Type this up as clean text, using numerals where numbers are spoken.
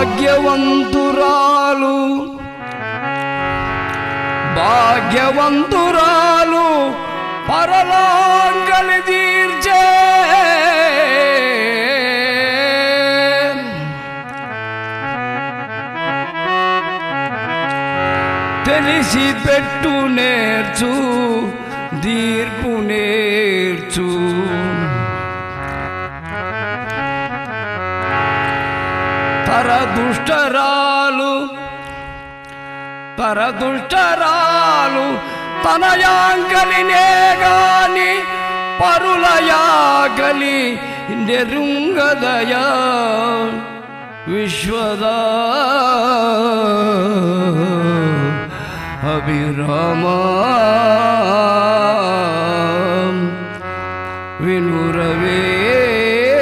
భాగ్యవంతురాలు పరలాంగలి తీర్చే తెలిసి పెట్టు నేర్చు తీర్పు నేర్చు పరదుష్టరాలు తన యాంగలినే గాని పరులయాగలి నెరుంగదయా విశ్వదా అభిరామా వినురవే